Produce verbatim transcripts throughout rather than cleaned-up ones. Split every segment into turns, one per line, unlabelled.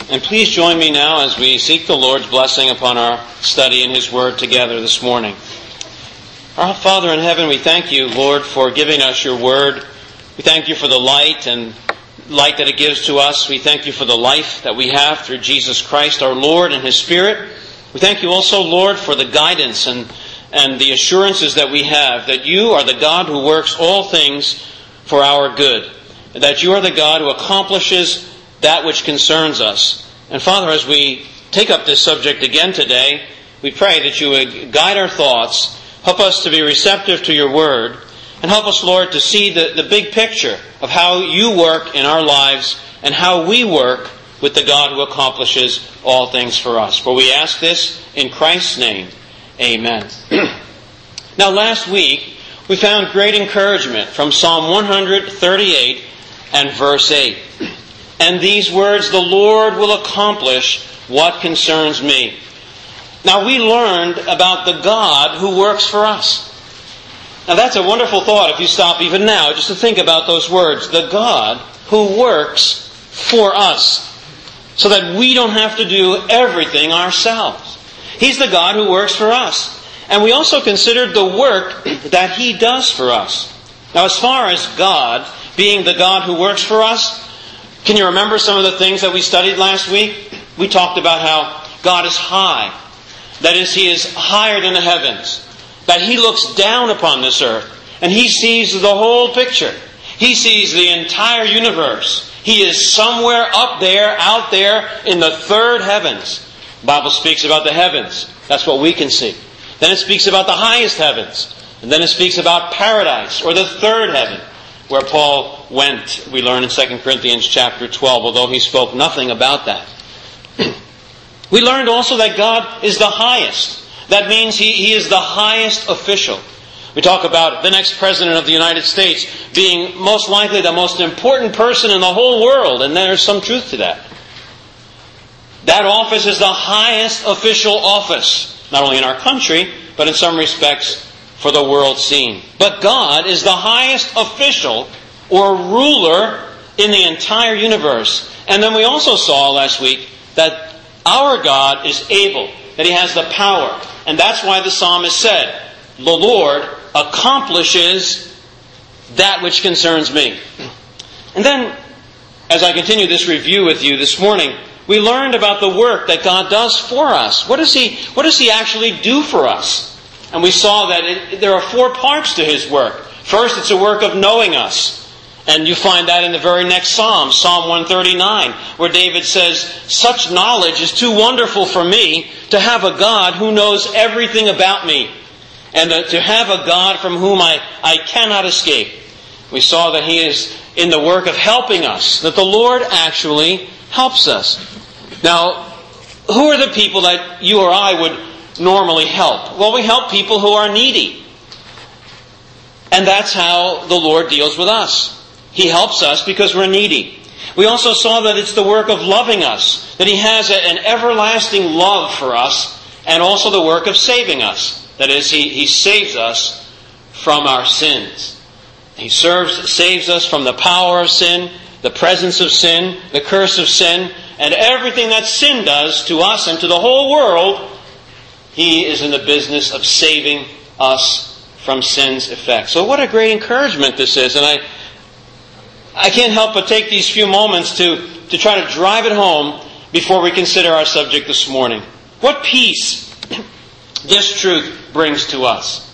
And please join me now as we seek the Lord's blessing upon our study in His Word together this morning. Our Father in heaven, we thank you, Lord, for giving us your Word. We thank you for the light and light that it gives to us. We thank you for the life that we have through Jesus Christ, our Lord, and His Spirit. We thank you also, Lord, for the guidance and, and the assurances that we have that you are the God who works all things for our good, and that you are the God who accomplishes that which concerns us. And Father, as we take up this subject again today, we pray that you would guide our thoughts, help us to be receptive to your word, and help us, Lord, to see the, the big picture of how you work in our lives and how we work with the God who accomplishes all things for us. For we ask this in Christ's name. Amen. Now, last week, we found great encouragement from Psalm one thirty-eight and verse eight. And these words, the Lord will accomplish what concerns me. Now, we learned about the God who works for us. Now, that's a wonderful thought if you stop even now just to think about those words. The God who works for us, so that we don't have to do everything ourselves. He's the God who works for us. And we also considered the work that He does for us. Now, as far as God being the God who works for us, can you remember some of the things that we studied last week? We talked about how God is high. That is, He is higher than the heavens. That He looks down upon this earth. And He sees the whole picture. He sees the entire universe. He is somewhere up there, out there, in the third heavens. The Bible speaks about the heavens. That's what we can see. Then it speaks about the highest heavens. And then it speaks about paradise, or the third heaven, where Paul went, we learn in Second Corinthians chapter twelve, although he spoke nothing about that. We learned also that God is the highest. That means he, he is the highest official. We talk about the next President of the United States being most likely the most important person in the whole world, and there's some truth to that. That office is the highest official office, not only in our country, but in some respects for the world scene. But God is the highest official or ruler in the entire universe. And then we also saw last week that our God is able, that He has the power. And that's why the psalmist said, the Lord accomplishes that which concerns me. And then, as I continue this review with you this morning, we learned about the work that God does for us. What does He, what does He actually do for us? And we saw that it, there are four parts to His work. First, it's a work of knowing us. And you find that in the very next Psalm, Psalm one thirty-nine, where David says, such knowledge is too wonderful for me to have a God who knows everything about me. And to have a God from whom I, I cannot escape. We saw that He is in the work of helping us, that the Lord actually helps us. Now, who are the people that you or I would normally help? Well, we help people who are needy. And that's how the Lord deals with us. He helps us because we're needy. We also saw that it's the work of loving us, that He has an everlasting love for us, and also the work of saving us. That is, He, he saves us from our sins. He serves, saves us from the power of sin, the presence of sin, the curse of sin, and everything that sin does to us and to the whole world. He is in the business of saving us from sin's effects. So what a great encouragement this is. And I I can't help but take these few moments to, to try to drive it home before we consider our subject this morning. What peace this truth brings to us.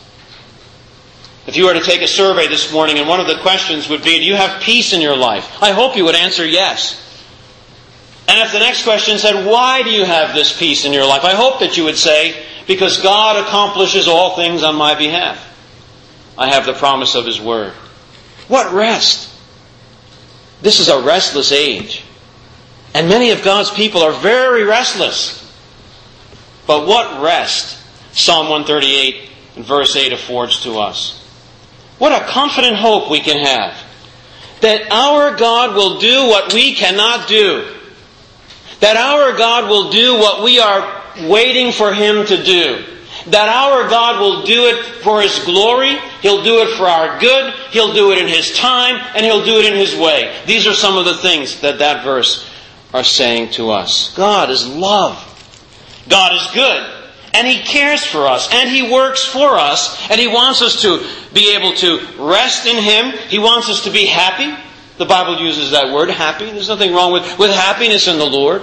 If you were to take a survey this morning and one of the questions would be, do you have peace in your life? I hope you would answer yes. And if the next question said, why do you have this peace in your life? I hope that you would say, because God accomplishes all things on my behalf. I have the promise of His Word. What rest! This is a restless age. And many of God's people are very restless. But what rest Psalm one thirty-eight and verse eight affords to us. What a confident hope we can have. That our God will do what we cannot do. That our God will do what we are waiting for Him to do. That our God will do it for His glory. He'll do it for our good. He'll do it in His time. And He'll do it in His way. These are some of the things that that verse are saying to us. God is love. God is good. And He cares for us. And He works for us. And He wants us to be able to rest in Him. He wants us to be happy. The Bible uses that word, happy. There's nothing wrong with, with happiness in the Lord.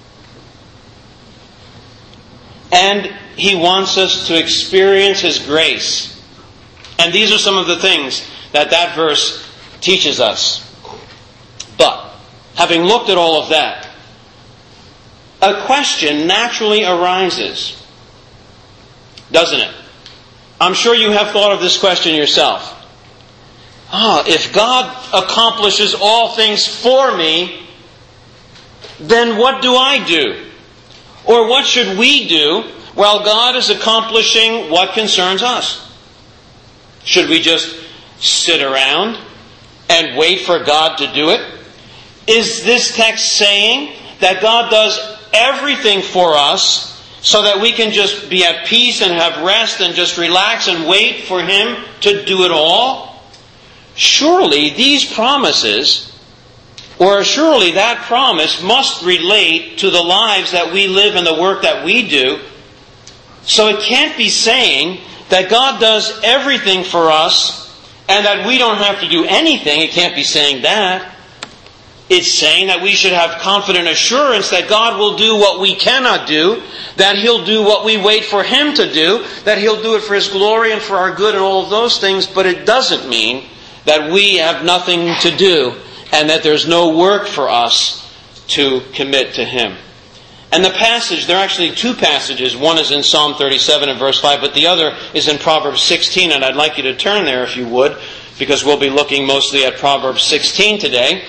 And He wants us to experience His grace. And these are some of the things that that verse teaches us. But, having looked at all of that, a question naturally arises. Doesn't it? I'm sure you have thought of this question yourself. Ah, if God accomplishes all things for me, then what do I do? Or what should we do while God is accomplishing what concerns us? Should we just sit around and wait for God to do it? Is this text saying that God does everything for us so that we can just be at peace and have rest and just relax and wait for Him to do it all? Surely these promises, or surely that promise must relate to the lives that we live and the work that we do. So it can't be saying that God does everything for us and that we don't have to do anything. It can't be saying that. It's saying that we should have confident assurance that God will do what we cannot do, that He'll do what we wait for Him to do, that He'll do it for His glory and for our good and all of those things. But it doesn't mean that we have nothing to do and that there's no work for us to commit to Him. And the passage, there are actually two passages. One is in Psalm thirty-seven and verse five, but the other is in Proverbs sixteen. And I'd like you to turn there if you would, because we'll be looking mostly at Proverbs sixteen today.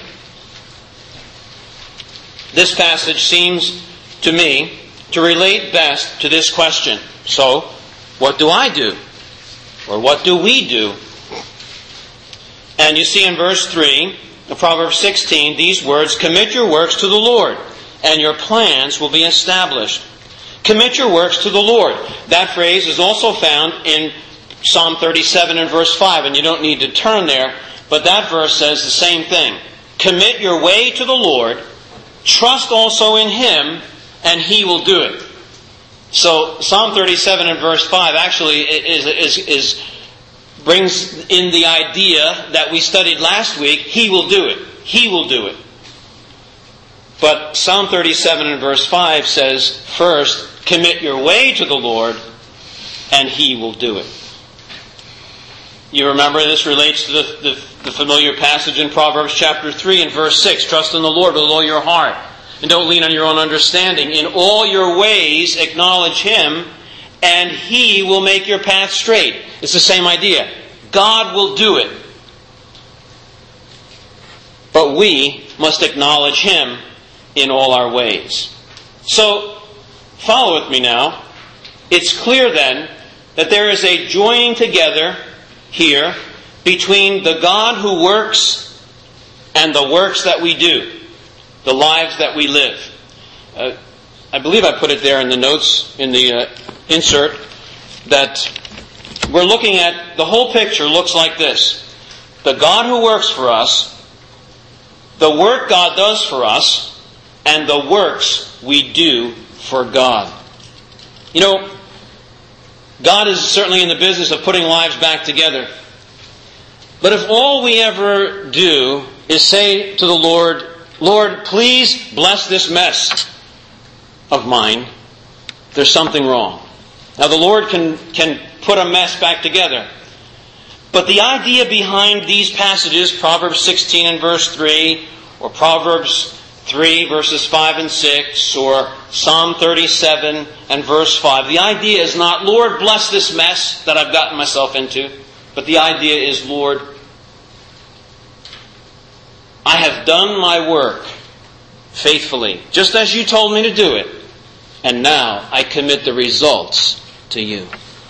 This passage seems to me to relate best to this question. So, what do I do? Or what do we do? And you see in verse three of Proverbs sixteen these words, "Commit your works to the Lord, and your plans will be established." Commit your works to the Lord. That phrase is also found in Psalm thirty-seven and verse five, and you don't need to turn there, but that verse says the same thing. Commit your way to the Lord, trust also in Him, and He will do it. So Psalm thirty-seven and verse five actually is, is, is brings in the idea that we studied last week. He will do it. He will do it. But Psalm thirty-seven and verse five says, first, commit your way to the Lord, and He will do it. You remember this relates to the, the, the familiar passage in Proverbs chapter three and verse six. Trust in the Lord with all your heart, and don't lean on your own understanding. In all your ways acknowledge Him, and He will make your path straight. It's the same idea. God will do it. But we must acknowledge Him in all our ways. So, follow with me now. It's clear then that there is a joining together here between the God who works and the works that we do, the lives that we live. Uh, I believe I put it there in the notes, in the uh, insert, that we're looking at, the whole picture looks like this. The God who works for us, the work God does for us, and the works we do for God. You know, God is certainly in the business of putting lives back together. But if all we ever do is say to the Lord, Lord, please bless this mess of mine, there's something wrong. Now the Lord can, can put a mess back together. But the idea behind these passages, Proverbs sixteen and verse three, or Proverbs three verses five and six, or Psalm thirty-seven and verse five, the idea is not, Lord, bless this mess that I've gotten myself into. But the idea is, Lord, I have done my work faithfully, just as you told me to do it. And now I commit the results to you.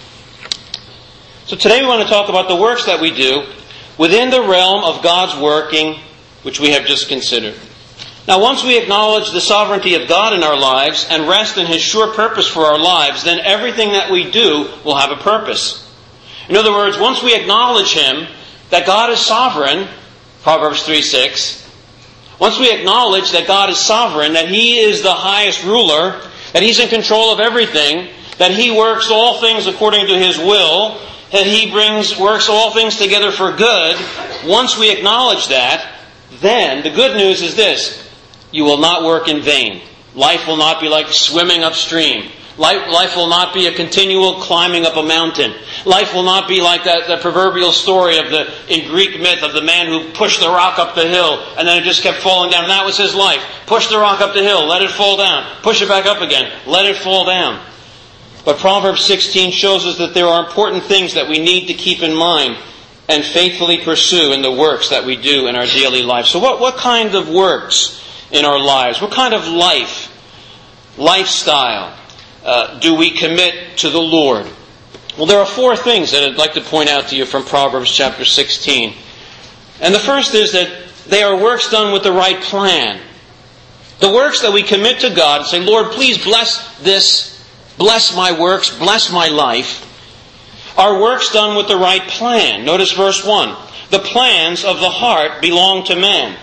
So today we want to talk about the works that we do within the realm of God's working, which we have just considered. Now, once we acknowledge the sovereignty of God in our lives and rest in His sure purpose for our lives, then everything that we do will have a purpose. In other words, once we acknowledge Him, that God is sovereign, Proverbs three six, once we acknowledge that God is sovereign, that He is the highest ruler, that He's in control of everything, that He works all things according to His will, that He brings works all things together for good, once we acknowledge that, then the good news is this: you will not work in vain. Life will not be like swimming upstream. Life, life will not be a continual climbing up a mountain. Life will not be like that, that proverbial story of the in Greek myth of the man who pushed the rock up the hill and then it just kept falling down. And that was his life. Push the rock up the hill, let it fall down. Push it back up again, let it fall down. But Proverbs sixteen shows us that there are important things that we need to keep in mind and faithfully pursue in the works that we do in our daily life. So what, what kind of works in our lives? What kind of life, lifestyle uh, do we commit to the Lord? Well, there are four things that I'd like to point out to you from Proverbs chapter sixteen. And the first is that they are works done with the right plan. The works that we commit to God and say, Lord, please bless this, bless my works, bless my life, are works done with the right plan. Notice verse one. The plans of the heart belong to man,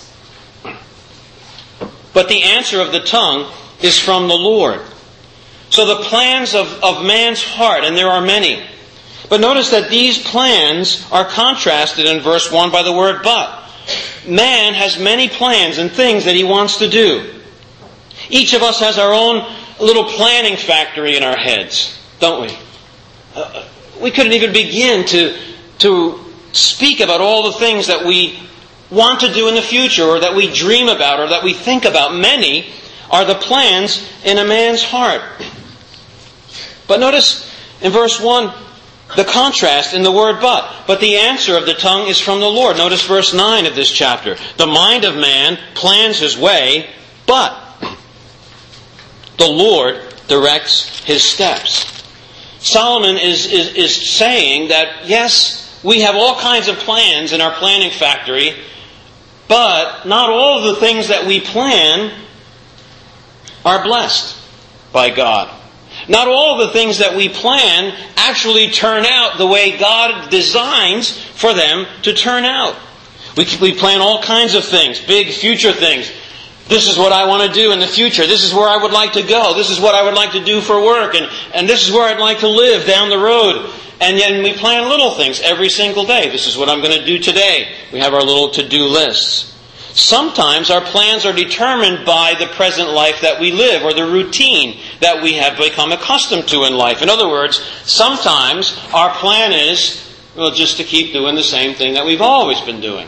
but the answer of the tongue is from the Lord. So the plans of, of man's heart, and there are many. But notice that these plans are contrasted in verse one by the word but. Man has many plans and things that he wants to do. Each of us has our own little planning factory in our heads, don't we? Uh, we couldn't even begin to, to speak about all the things that we want to do in the future, or that we dream about, or that we think about. Many are the plans in a man's heart. But notice in verse one, the contrast in the word but. But the answer of the tongue is from the Lord. Notice verse nine of this chapter. The mind of man plans his way, but the Lord directs his steps. Solomon is, is, is saying that, yes, we have all kinds of plans in our planning factory, but not all of the things that we plan are blessed by God. Not all of the things that we plan actually turn out the way God designs for them to turn out. We, we plan all kinds of things, big future things. This is what I want to do in the future. This is where I would like to go. This is what I would like to do for work. And, and this is where I'd like to live down the road. And then we plan little things every single day. This is what I'm going to do today. We have our little to-do lists. Sometimes our plans are determined by the present life that we live, or the routine that we have become accustomed to in life. In other words, sometimes our plan is, well, just to keep doing the same thing that we've always been doing,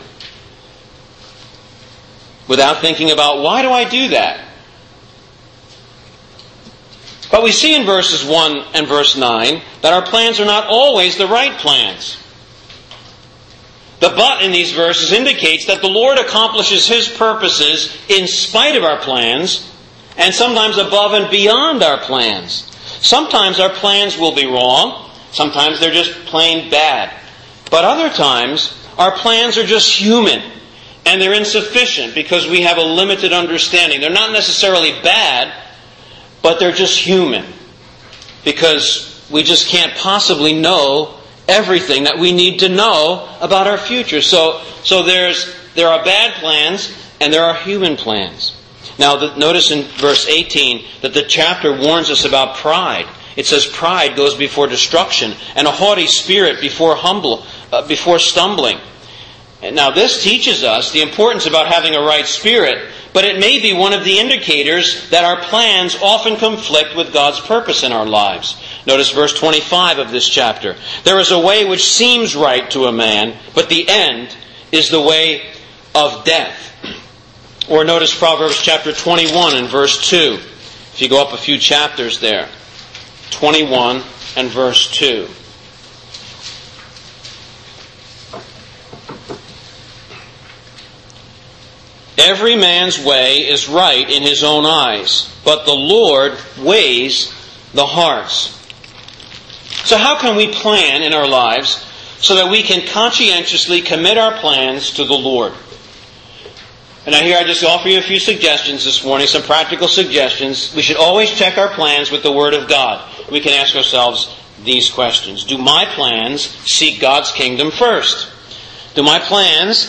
without thinking about, why do I do that? But we see in verses one and verse nine that our plans are not always the right plans. The but in these verses indicates that the Lord accomplishes His purposes in spite of our plans, and sometimes above and beyond our plans. Sometimes our plans will be wrong. Sometimes they're just plain bad. But other times, our plans are just human, and they're insufficient because we have a limited understanding. They're not necessarily bad, but they're just human, because we just can't possibly know everything that we need to know about our future. So, so there's there are bad plans and there are human plans. Now, the, notice in verse eighteen that the chapter warns us about pride. It says pride goes before destruction, and a haughty spirit before humble, uh, before stumbling. And now, this teaches us the importance about having a right spirit, but it may be one of the indicators that our plans often conflict with God's purpose in our lives. Notice verse twenty-five of this chapter. There is a way which seems right to a man, but the end is the way of death. Or notice Proverbs chapter twenty-one and verse two. If you go up a few chapters there. twenty-one and verse two. Every man's way is right in his own eyes, but the Lord weighs the hearts. So how can we plan in our lives so that we can conscientiously commit our plans to the Lord? And now here I just offer you a few suggestions this morning, some practical suggestions. We should always check our plans with the Word of God. We can ask ourselves these questions. Do my plans seek God's kingdom first? Do my plans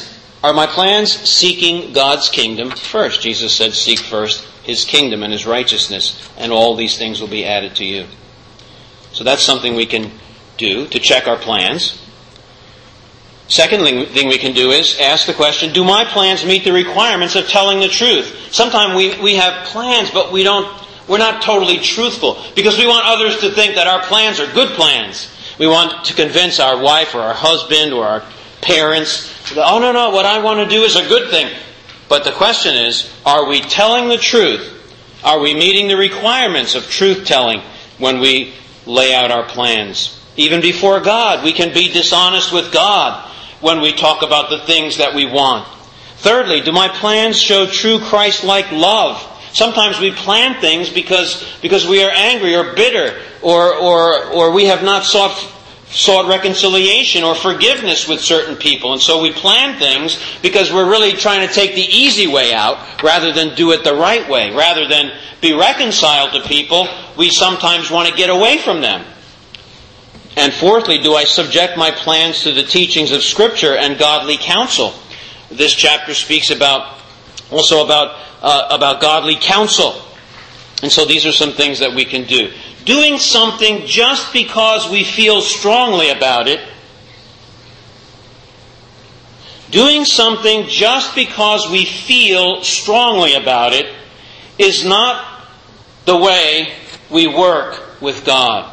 Are my plans seeking God's kingdom first? Jesus said, seek first His kingdom and His righteousness, and all these things will be added to you. So that's something we can do to check our plans. Second thing we can do is ask the question, do my plans meet the requirements of telling the truth? Sometimes we, we have plans, but we don't, we're not totally truthful because we want others to think that our plans are good plans. We want to convince our wife or our husband or our parents that, oh, no, no, what I want to do is a good thing. But the question is, are we telling the truth? Are we meeting the requirements of truth-telling when we lay out our plans? Even before God, we can be dishonest with God when we talk about the things that we want. Thirdly, do my plans show true Christ-like love? Sometimes we plan things because, because we are angry or bitter or, or, or we have not sought, sought reconciliation or forgiveness with certain people. And so we plan things because we're really trying to take the easy way out rather than do it the right way. Rather than be reconciled to people, we sometimes want to get away from them. And fourthly, do I subject my plans to the teachings of Scripture and godly counsel? This chapter speaks about also about uh, about godly counsel. And so these are some things that we can do. Doing something just because we feel strongly about it. Doing something just because we feel strongly about it is not the way we work with God.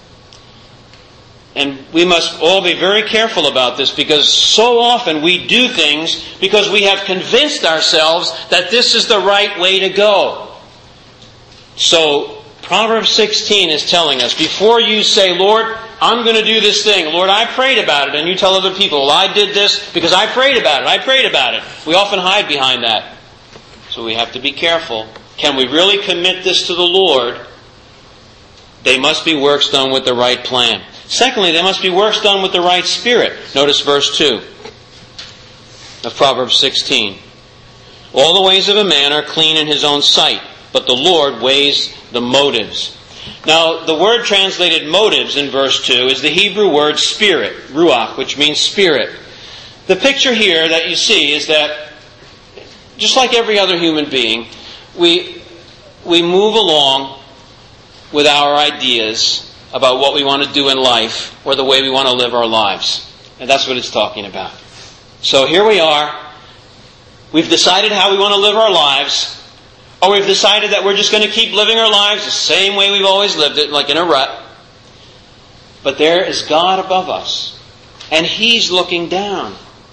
And we must all be very careful about this because so often we do things because we have convinced ourselves that this is the right way to go. So Proverbs sixteen is telling us, before you say, Lord, I'm going to do this thing. Lord, I prayed about it. And you tell other people, well, I did this because I prayed about it. I prayed about it. We often hide behind that. So we have to be careful. Can we really commit this to the Lord? They must be works done with the right plan. Secondly, there must be works done with the right spirit. Notice verse two of Proverbs sixteen. All the ways of a man are clean in his own sight, but the Lord weighs the motives. Now, the word translated motives in verse two is the Hebrew word spirit, ruach, which means spirit. The picture here that you see is that, just like every other human being, we, we move along with our ideas about what we want to do in life or the way we want to live our lives. And that's what it's talking about. So here we are. We've decided how we want to live our lives. Or we've decided that we're just going to keep living our lives the same way we've always lived it, like in a rut. But there is God above us. And He's looking down.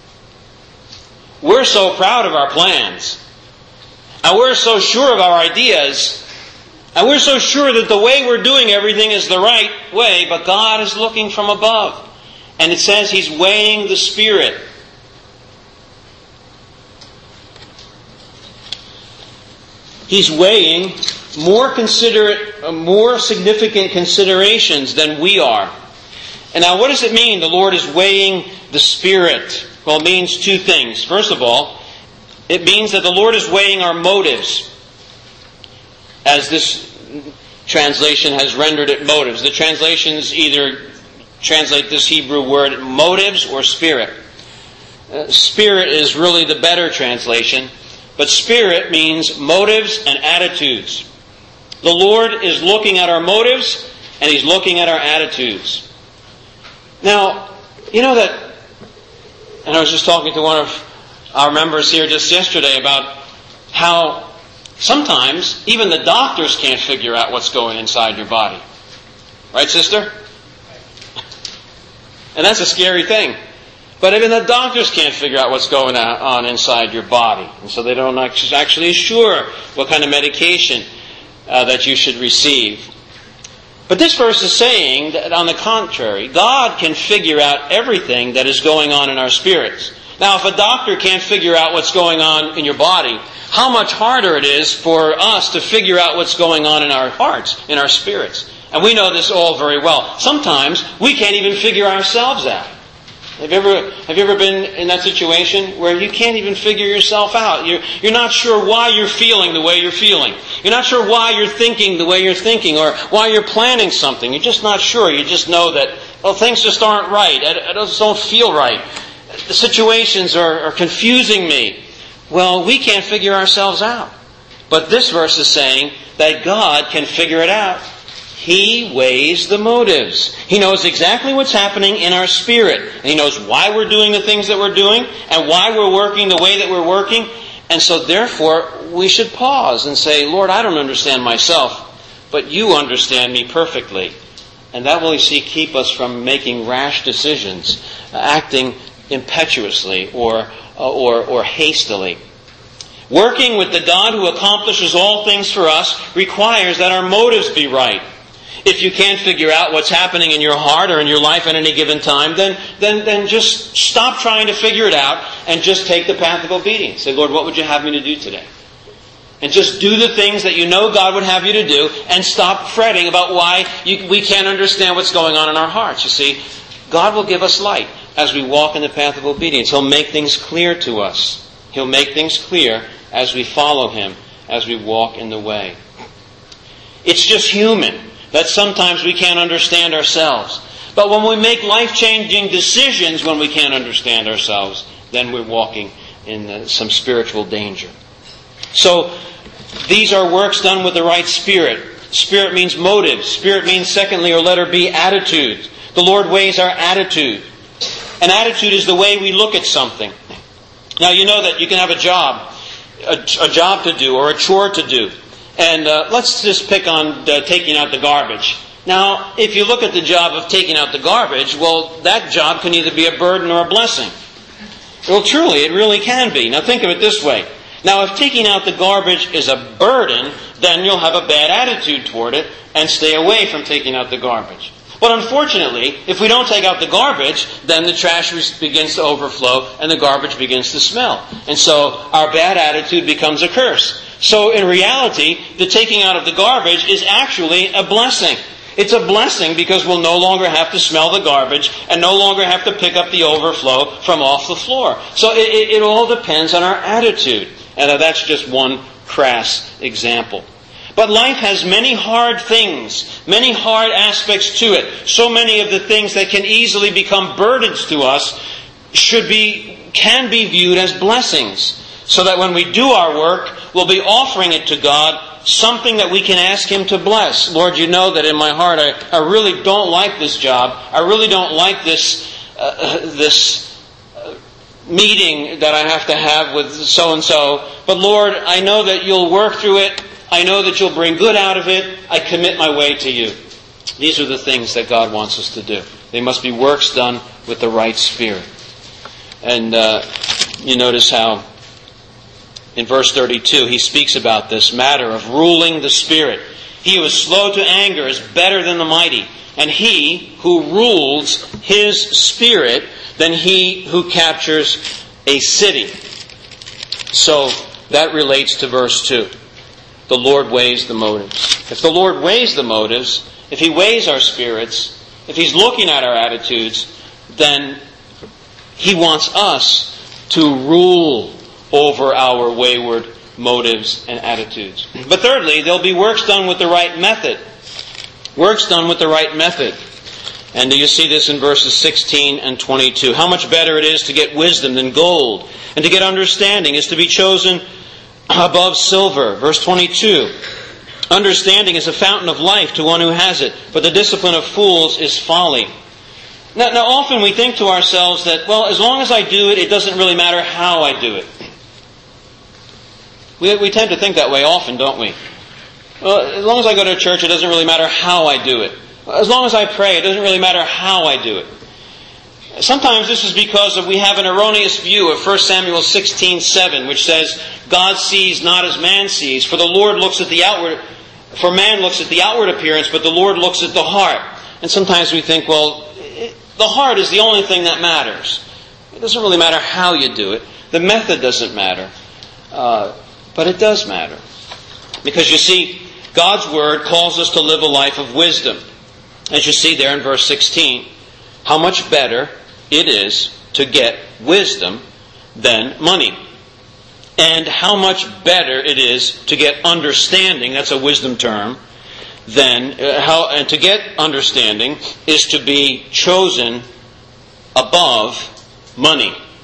We're so proud of our plans. And we're so sure of our ideas. And we're so sure that the way we're doing everything is the right way, but God is looking from above. And it says He's weighing the Spirit. He's weighing more considerate, more significant considerations than we are. And now what does it mean, the Lord is weighing the Spirit? Well, it means two things. First of all, it means that the Lord is weighing our motives. As this translation has rendered it motives. The translations either translate this Hebrew word motives or spirit. Uh, spirit is really the better translation, but spirit means motives and attitudes. The Lord is looking at our motives and He's looking at our attitudes. Now, you know that, and I was just talking to one of our members here just yesterday about how sometimes even the doctors can't figure out what's going inside your body. Right, sister? And that's a scary thing. But even the doctors can't figure out what's going on inside your body. And so they don't actually assure what kind of medication uh, that you should receive. But this verse is saying that, on the contrary, God can figure out everything that is going on in our spirits. Now, if a doctor can't figure out what's going on in your body, how much harder it is for us to figure out what's going on in our hearts, in our spirits. And we know this all very well. Sometimes we can't even figure ourselves out. Have you ever, have you ever been in that situation where you can't even figure yourself out? You're, you're not sure why you're feeling the way you're feeling. You're not sure why you're thinking the way you're thinking or why you're planning something. You're just not sure. You just know that, well, things just aren't right. It, it just don't feel right. the situations are, are confusing me. Well, we can't figure ourselves out. But this verse is saying that God can figure it out. He weighs the motives. He knows exactly what's happening in our spirit. And He knows why we're doing the things that we're doing and why we're working the way that we're working. And so therefore, we should pause and say, Lord, I don't understand myself, but You understand me perfectly. And that will, you see, keep us from making rash decisions, acting impetuously or, or, or hastily. Working with the God who accomplishes all things for us requires that our motives be right. If you can't figure out what's happening in your heart or in your life at any given time, then, then, then just stop trying to figure it out and just take the path of obedience. Say, Lord, what would You have me to do today? And just do the things that you know God would have you to do, and stop fretting about why you, we can't understand what's going on in our hearts. You see, God will give us light as we walk in the path of obedience. He'll make things clear to us. He'll make things clear as we follow Him, as we walk in the way. It's just human that sometimes we can't understand ourselves. But when we make life-changing decisions when we can't understand ourselves, then we're walking in uh, some spiritual danger. So, these are works done with the right spirit. Spirit means motive. Spirit means, secondly, or letter B, attitude. The Lord weighs our attitude. An attitude is the way we look at something. Now, you know that you can have a job, a, a job to do, or a chore to do. And uh, let's just pick on uh, taking out the garbage. Now, if you look at the job of taking out the garbage, well, that job can either be a burden or a blessing. Well, truly, it really can be. Now, think of it this way. Now, if taking out the garbage is a burden, then you'll have a bad attitude toward it and stay away from taking out the garbage. But unfortunately, if we don't take out the garbage, then the trash begins to overflow and the garbage begins to smell. And so our bad attitude becomes a curse. So in reality, the taking out of the garbage is actually a blessing. It's a blessing because we'll no longer have to smell the garbage and no longer have to pick up the overflow from off the floor. So it, it, it all depends on our attitude. And that's just one crass example. But life has many hard things, many hard aspects to it. So many of the things that can easily become burdens to us should be, can be viewed as blessings. So that when we do our work, we'll be offering it to God, something that we can ask Him to bless. Lord, You know that in my heart I, I really don't like this job. I really don't like this uh, this uh, meeting that I have to have with so-and-so. But Lord, I know that You'll work through it. I know that You'll bring good out of it. I commit my way to You. These are the things that God wants us to do. They must be works done with the right spirit. And uh, you notice how in verse thirty-two, he speaks about this matter of ruling the Spirit. He who is slow to anger is better than the mighty, and he who rules his spirit than he who captures a city. So that relates to verse two. The Lord weighs the motives. If the Lord weighs the motives, if He weighs our spirits, if He's looking at our attitudes, then He wants us to rule over our wayward motives and attitudes. But thirdly, there'll be works done with the right method. Works done with the right method. And you see this in verses sixteen and twenty-two. How much better it is to get wisdom than gold, and to get understanding is to be chosen above silver. Verse twenty-two. Understanding is a fountain of life to one who has it, but the discipline of fools is folly. Now, now often we think to ourselves that, well, as long as I do it, it doesn't really matter how I do it. We, we tend to think that way often, don't we? Well, as long as I go to church, it doesn't really matter how I do it. As long as I pray, it doesn't really matter how I do it. Sometimes this is because of we have an erroneous view of First Samuel sixteen seven, which says, God sees not as man sees, for the Lord looks at the outward, for man looks at the outward appearance, but the Lord looks at the heart. And sometimes we think, well, it, the heart is the only thing that matters. It doesn't really matter how you do it. The method doesn't matter. Uh, but it does matter. Because you see, God's Word calls us to live a life of wisdom. As you see there in verse sixteen, how much better it is to get wisdom than money. And how much better it is to get understanding, that's a wisdom term, than uh, how and to get understanding is to be chosen above money.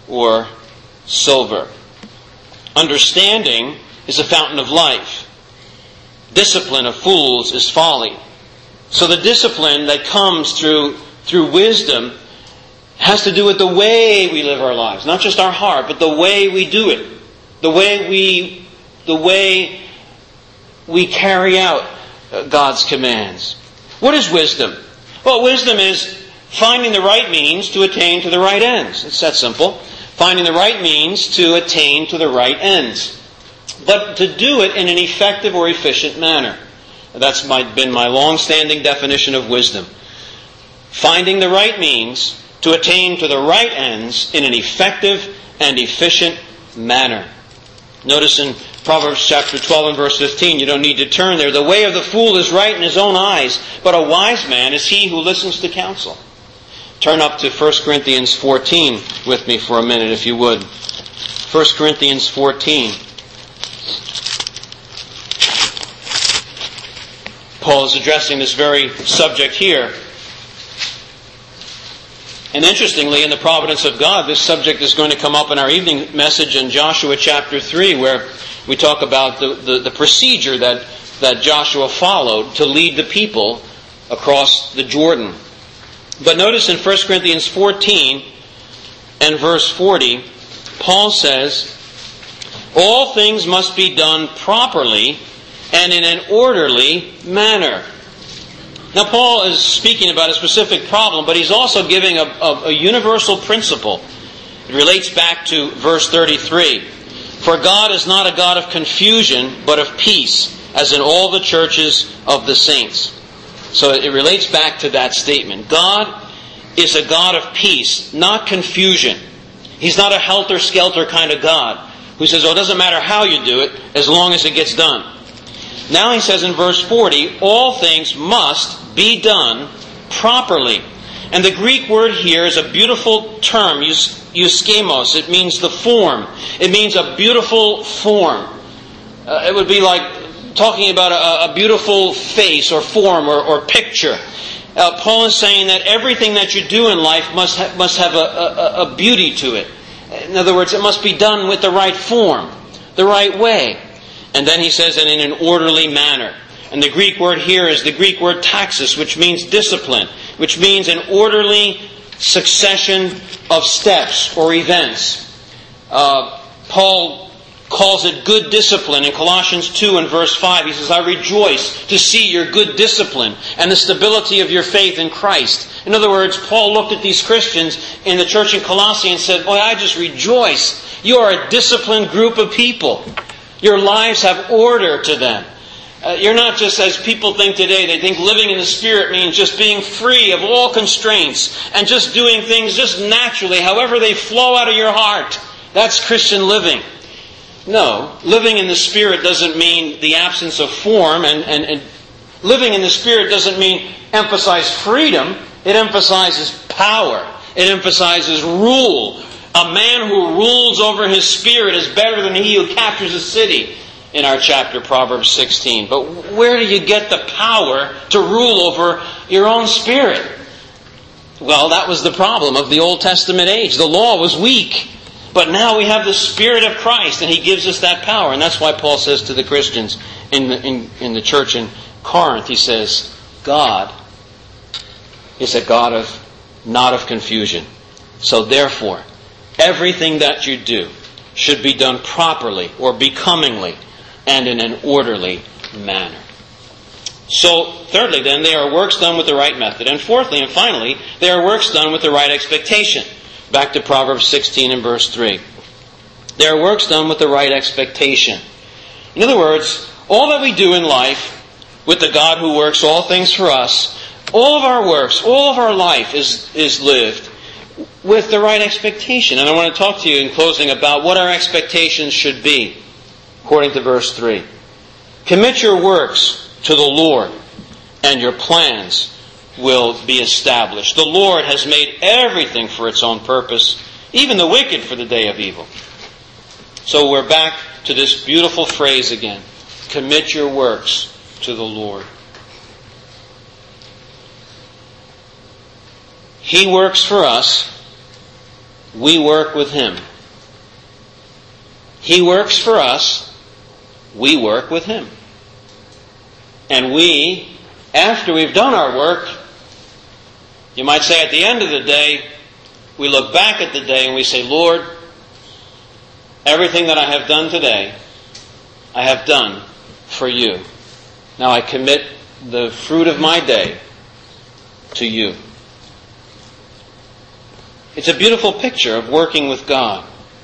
or silver. Understanding is a fountain of life. Discipline of fools is folly. So the discipline that comes through, through wisdom has to do with the way we live our lives. Not just our heart, but the way we do it. The way we, the way we carry out God's commands. What is wisdom? Well, wisdom is finding the right means to attain to the right ends. It's that simple. Finding the right means to attain to the right ends. But to do it in an effective or efficient manner. That's my, been my long-standing definition of wisdom. Finding the right means to attain to the right ends in an effective and efficient manner. Notice in Proverbs chapter twelve and verse fifteen, you don't need to turn there. The way of the fool is right in his own eyes, but a wise man is he who listens to counsel. Turn up to First Corinthians fourteen with me for a minute, if you would. First Corinthians fourteen. Paul is addressing this very subject here. And interestingly, in the providence of God, this subject is going to come up in our evening message in Joshua chapter three, where we talk about the, the, the procedure that, that Joshua followed to lead the people across the Jordan. But notice in First Corinthians fourteen and verse forty, Paul says, all things must be done properly and in an orderly manner. Now, Paul is speaking about a specific problem, but he's also giving a, a, a universal principle. It relates back to verse thirty-three. For God is not a God of confusion, but of peace, as in all the churches of the saints. So it relates back to that statement. God is a God of peace, not confusion. He's not a helter-skelter kind of God who says, oh, it doesn't matter how you do it, as long as it gets done. Now he says in verse forty, all things must be done properly. And the Greek word here is a beautiful term, euschemos. It means the form. It means a beautiful form. Uh, it would be like talking about a, a beautiful face or form or, or picture. Uh, Paul is saying that everything that you do in life must ha- must have a, a, a beauty to it. In other words, it must be done with the right form, the right way. And then he says, and in an orderly manner. And the Greek word here is the Greek word taxis, which means discipline, which means an orderly succession of steps or events. Uh, Paul calls it good discipline in Colossians two and verse five. He says, I rejoice to see your good discipline and the stability of your faith in Christ. In other words, Paul looked at these Christians in the church in Colossae and said, boy, I just rejoice. You are a disciplined group of people. Your lives have order to them. Uh, you're not just, as people think today, they think living in the Spirit means just being free of all constraints and just doing things just naturally, however they flow out of your heart. That's Christian living. No, living in the Spirit doesn't mean the absence of form, and, and, and living in the Spirit doesn't mean emphasize freedom. It emphasizes power. It emphasizes rule. A man who rules over his spirit is better than he who captures a city, in our chapter, Proverbs sixteen. But where do you get the power to rule over your own spirit? Well, that was the problem of the Old Testament age. The law was weak. But now we have the Spirit of Christ, and He gives us that power. And that's why Paul says to the Christians in the, in, in the church in Corinth, he says, God is a God of, not of confusion. So therefore, everything that you do should be done properly or becomingly and in an orderly manner. So, thirdly then, they are works done with the right method. And fourthly and finally, they are works done with the right expectation. Back to Proverbs sixteen and verse three. They are works done with the right expectation. In other words, all that we do in life with the God who works all things for us, all of our works, all of our life is, is lived with the right expectation. And I want to talk to you in closing about what our expectations should be, according to verse three. Commit your works to the Lord, and your plans will be established. The Lord has made everything for its own purpose, even the wicked for the day of evil. So we're back to this beautiful phrase again. Commit your works to the Lord. He works for us. we work with Him. He works for us, we work with Him. And we, after we've done our work, you might say at the end of the day, we look back at the day and we say, Lord, everything that I have done today, I have done for You. Now I commit the fruit of my day to You. It's a beautiful picture of working with God.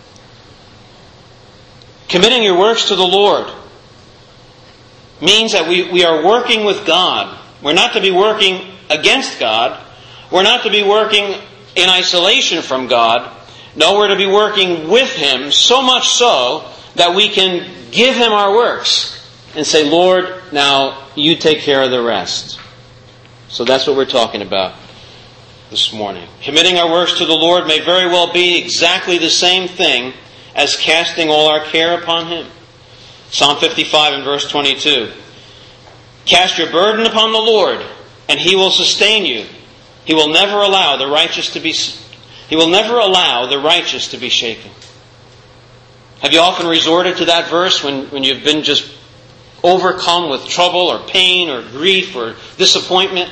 Committing your works to the Lord means that we, we are working with God. We're not to be working against God. We're not to be working in isolation from God. No, we're to be working with Him, so much so that we can give Him our works and say, Lord, now You take care of the rest. So that's what we're talking about this morning. Committing our works to the Lord may very well be exactly the same thing as casting all our care upon Him. Psalm fifty-five and verse twenty-two. Cast your burden upon the Lord, and He will sustain you. He will never allow the righteous to be He will never allow the righteous to be shaken. Have you often resorted to that verse when, when you've been just overcome with trouble or pain or grief or disappointment?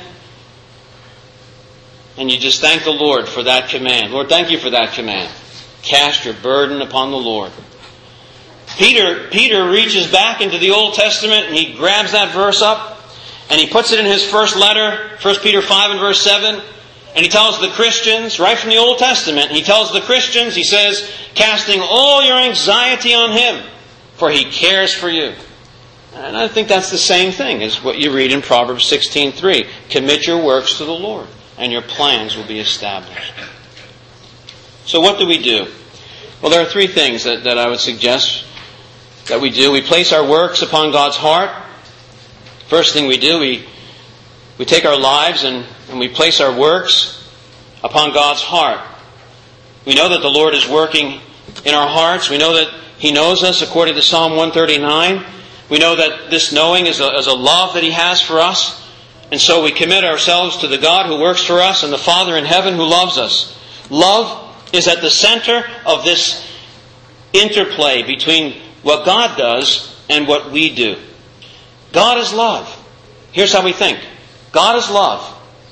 And you just thank the Lord for that command. Lord, thank You for that command. Cast your burden upon the Lord. Peter, Peter reaches back into the Old Testament and he grabs that verse up and he puts it in his first letter, First Peter five and verse seven. And he tells the Christians, right from the Old Testament, he tells the Christians, he says, casting all your anxiety on Him, for He cares for you. And I think that's the same thing as what you read in Proverbs sixteen three. Commit your works to the Lord, and your plans will be established. So what do we do? Well, there are three things that, that I would suggest that we do. We place our works upon God's heart. First thing we do, we we take our lives and, and we place our works upon God's heart. We know that the Lord is working in our hearts. We know that He knows us according to Psalm one thirty-nine. We know that this knowing is a, is a love that He has for us. And so we commit ourselves to the God who works for us and the Father in heaven who loves us. Love is at the center of this interplay between what God does and what we do. God is love. Here's how we think. God is love.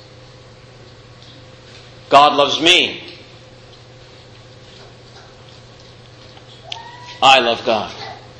God loves me. I love God.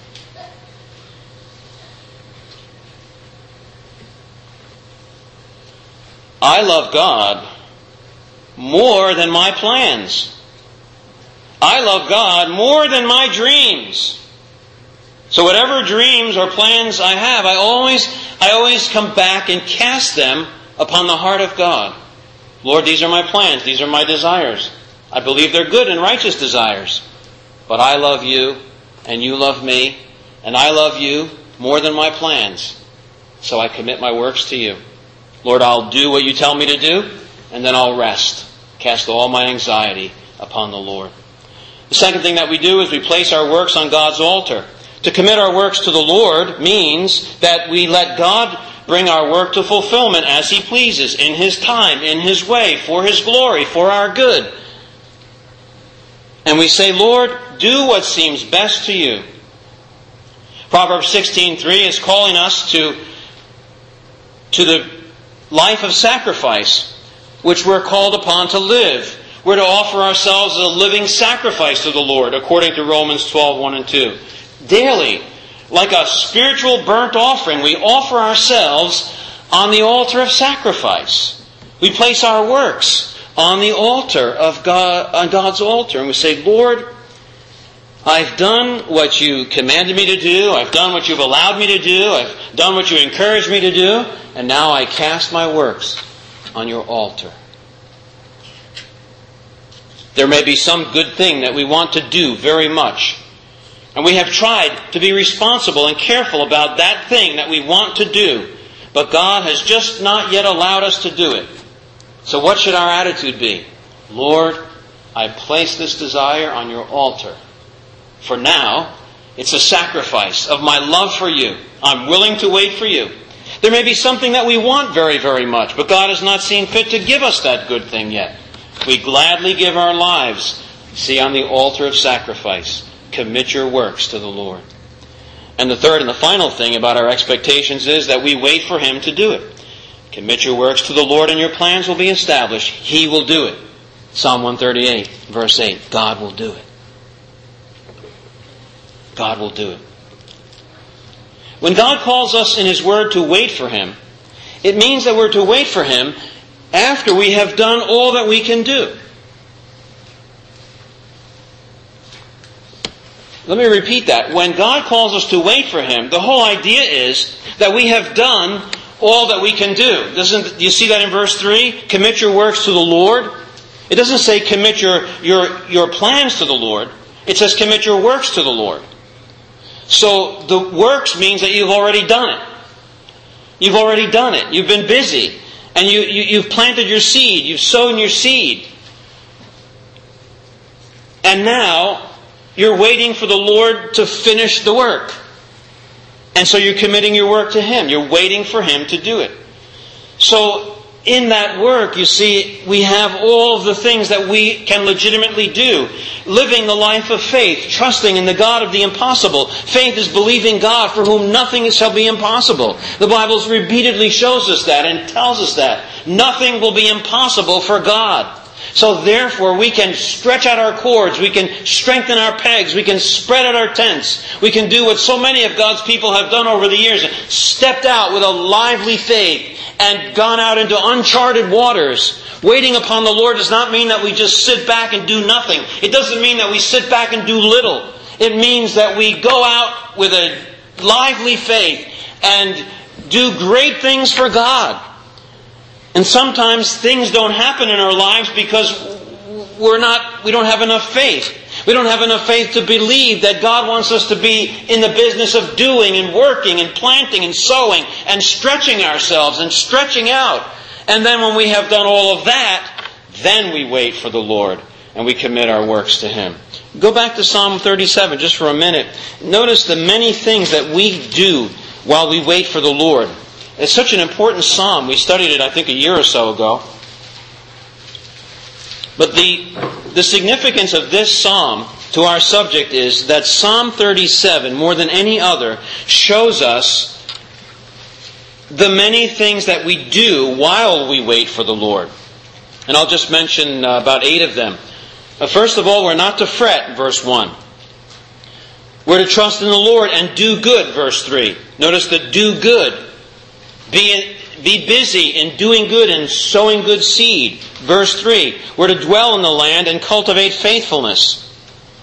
I love God more than my plans. I love God more than my dreams. So whatever dreams or plans I have, I always, I always come back and cast them upon the heart of God. Lord, these are my plans. These are my desires. I believe they're good and righteous desires. But I love You, and You love me, and I love You more than my plans. So I commit my works to You. Lord, I'll do what You tell me to do, and then I'll rest. Cast all my anxiety upon the Lord. The second thing that we do is we place our works on God's altar. To commit our works to the Lord means that we let God bring our work to fulfillment as He pleases, in His time, in His way, for His glory, for our good. And we say, Lord, do what seems best to You. Proverbs sixteen three is calling us to, to the life of sacrifice, which we're called upon to live. We're to offer ourselves as a living sacrifice to the Lord, according to Romans twelve one and two. Daily, like a spiritual burnt offering, we offer ourselves on the altar of sacrifice. We place our works on the altar of God, on God's altar, and we say, Lord, I've done what You commanded me to do. I've done what You've allowed me to do. I've done what You encouraged me to do. And now I cast my works on Your altar. There may be some good thing that we want to do very much. And we have tried to be responsible and careful about that thing that we want to do. But God has just not yet allowed us to do it. So what should our attitude be? Lord, I place this desire on Your altar. For now, it's a sacrifice of my love for You. I'm willing to wait for You. There may be something that we want very, very much, but God has not seen fit to give us that good thing yet. We gladly give our lives See, on the altar of sacrifice, commit your works to the Lord. And the third and the final thing about our expectations is that we wait for Him to do it. Commit your works to the Lord and your plans will be established. He will do it. Psalm one thirty-eight, verse eight. God will do it. God will do it. When God calls us in His Word to wait for Him, it means that we're to wait for Him after we have done all that we can do. Let me repeat that. When God calls us to wait for Him, the whole idea is that we have done all that we can do. Doesn't do you see that in verse three? Commit your works to the Lord. It doesn't say commit your, your, your plans to the Lord. It says commit your works to the Lord. So the works means that you've already done it. You've already done it. You've been busy. And you, you, you've planted your seed. You've sown your seed. And now you're waiting for the Lord to finish the work. And so you're committing your work to Him. You're waiting for Him to do it. So in that work, you see, we have all of the things that we can legitimately do. Living the life of faith, trusting in the God of the impossible. Faith is believing God for whom nothing shall be impossible. The Bible repeatedly shows us that and tells us that. Nothing will be impossible for God. So therefore, we can stretch out our cords, we can strengthen our pegs, we can spread out our tents. We can do what so many of God's people have done over the years. Stepped out with a lively faith and gone out into uncharted waters. Waiting upon the Lord does not mean that we just sit back and do nothing. It doesn't mean that we sit back and do little. It means that we go out with a lively faith and do great things for God. And sometimes things don't happen in our lives because we're not, we don't have enough faith. We don't have enough faith to believe that God wants us to be in the business of doing and working and planting and sowing and stretching ourselves and stretching out. And then when we have done all of that, then we wait for the Lord and we commit our works to Him. Go back to Psalm thirty-seven just for a minute. Notice the many things that we do while we wait for the Lord. It's such an important psalm. We studied it, I think, a year or so ago. But the, the significance of this psalm to our subject is that Psalm thirty-seven, more than any other, shows us the many things that we do while we wait for the Lord. And I'll just mention uh, about eight of them. Uh, first of all, we're not to fret, verse one. We're to trust in the Lord and do good, verse three. Notice the do good. Be, in, be busy in doing good and sowing good seed. Verse three. We're to dwell in the land and cultivate faithfulness.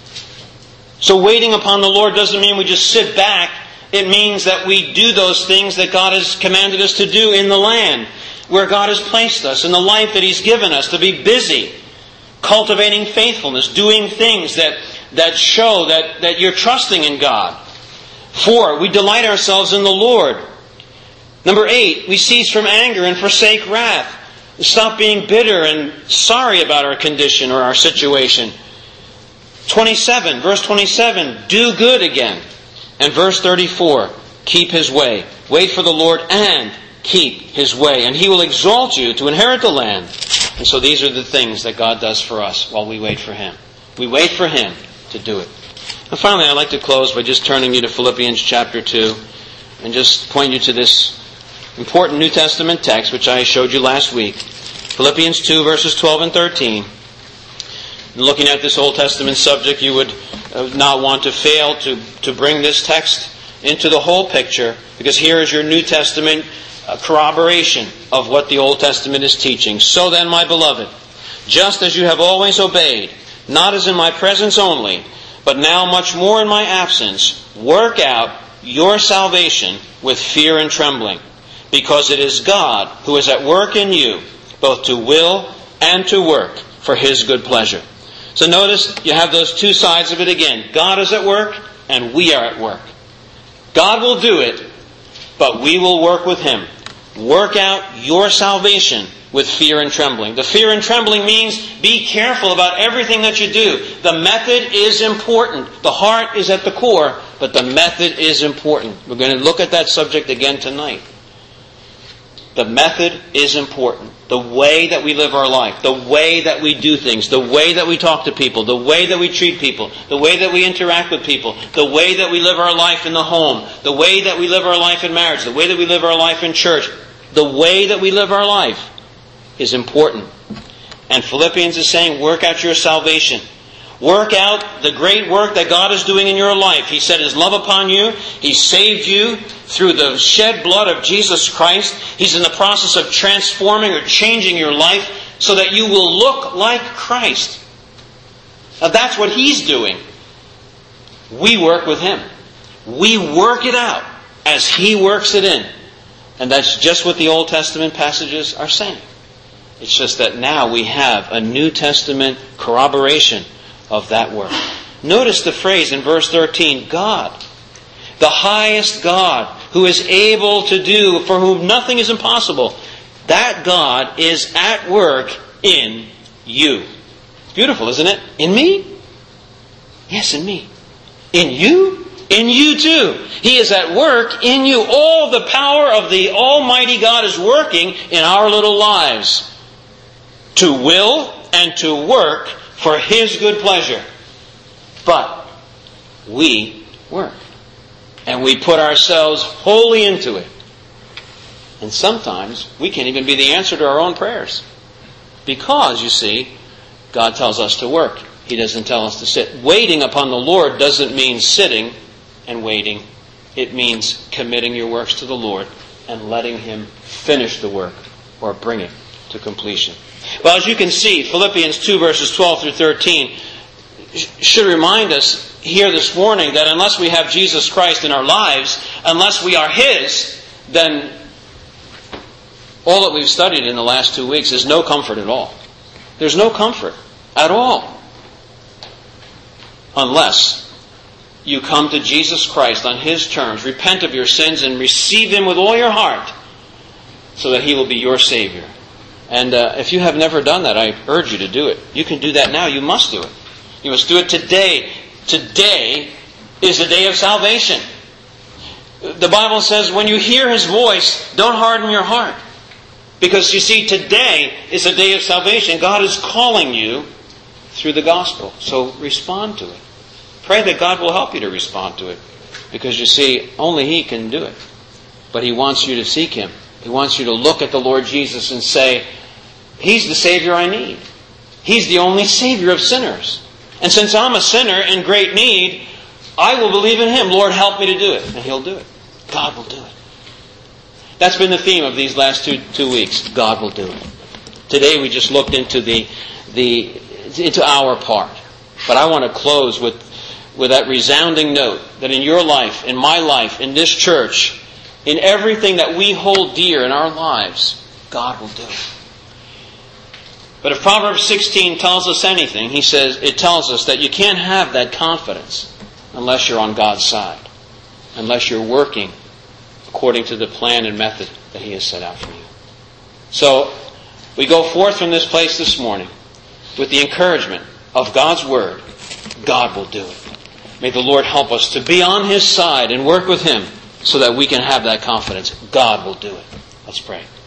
So waiting upon the Lord doesn't mean we just sit back. It means that we do those things that God has commanded us to do in the land, where God has placed us, in the life that He's given us, to be busy, cultivating faithfulness, doing things that, that show that, that you're trusting in God. Four, we delight ourselves in the Lord. Number eight, we cease from anger and forsake wrath. Stop being bitter and sorry about our condition or our situation. twenty-seven, verse twenty-seven, do good again. And verse thirty-four, keep His way. Wait for the Lord and keep His way. And He will exalt you to inherit the land. And so these are the things that God does for us while we wait for Him. We wait for Him to do it. And finally, I'd like to close by just turning you to Philippians chapter two and just point you to this important New Testament text, which I showed you last week. Philippians two, verses twelve and thirteen. And looking at this Old Testament subject, you would not want to fail to, to bring this text into the whole picture, because here is your New Testament corroboration of what the Old Testament is teaching. So then, my beloved, just as you have always obeyed, not as in my presence only, but now much more in my absence, work out your salvation with fear and trembling. Because it is God who is at work in you, both to will and to work for His good pleasure. So notice you have those two sides of it again. God is at work and we are at work. God will do it, but we will work with Him. Work out your salvation with fear and trembling. The fear and trembling means be careful about everything that you do. The method is important. The heart is at the core, but the method is important. We're going to look at that subject again tonight. The method is important. The way that we live our life, the way that we do things, the way that we talk to people, the way that we treat people, the way that we interact with people, the way that we live our life in the home, the way that we live our life in marriage, the way that we live our life in church, the way that we live our life is important. And Philippians is saying, work out your salvation. Work out the great work that God is doing in your life. He set His love upon you. He saved you through the shed blood of Jesus Christ. He's in the process of transforming or changing your life so that you will look like Christ. Now that's what He's doing. We work with Him. We work it out as He works it in. And that's just what the Old Testament passages are saying. It's just that now we have a New Testament corroboration of that work. Notice the phrase in verse thirteen, God, the highest God, who is able to do, for whom nothing is impossible. That God is at work in you. It's beautiful, isn't it? In me? Yes, in me. In you? In you too. He is at work in you. All the power of the Almighty God is working in our little lives to will and to work for His good pleasure. But we work. And we put ourselves wholly into it. And sometimes we can't even be the answer to our own prayers. Because, you see, God tells us to work. He doesn't tell us to sit. Waiting upon the Lord doesn't mean sitting and waiting. It means committing your works to the Lord and letting Him finish the work or bring it to completion. Well, as you can see, Philippians two verses twelve through thirteen should remind us here this morning that unless we have Jesus Christ in our lives, unless we are His, then all that we've studied in the last two weeks is no comfort at all. There's no comfort at all. Unless you come to Jesus Christ on His terms, repent of your sins and receive Him with all your heart so that He will be your Savior. And uh, if you have never done that, I urge you to do it. You can do that now. You must do it. You must do it today. Today is the day of salvation. The Bible says when you hear His voice, don't harden your heart. Because you see, today is a day of salvation. God is calling you through the gospel. So respond to it. Pray that God will help you to respond to it. Because you see, only He can do it. But He wants you to seek Him. He wants you to look at the Lord Jesus and say, He's the Savior I need. He's the only Savior of sinners. And since I'm a sinner in great need, I will believe in Him. Lord, help me to do it. And He'll do it. God will do it. That's been the theme of these last two two weeks. God will do it. Today we just looked into the the into our part. But I want to close with, with that resounding note that in your life, in my life, in this church, in everything that we hold dear in our lives, God will do it. But if Proverbs sixteen tells us anything, he says it tells us that you can't have that confidence unless you're on God's side, unless you're working according to the plan and method that He has set out for you. So we go forth from this place this morning with the encouragement of God's Word. God will do it. May the Lord help us to be on His side and work with Him so that we can have that confidence. God will do it. Let's pray.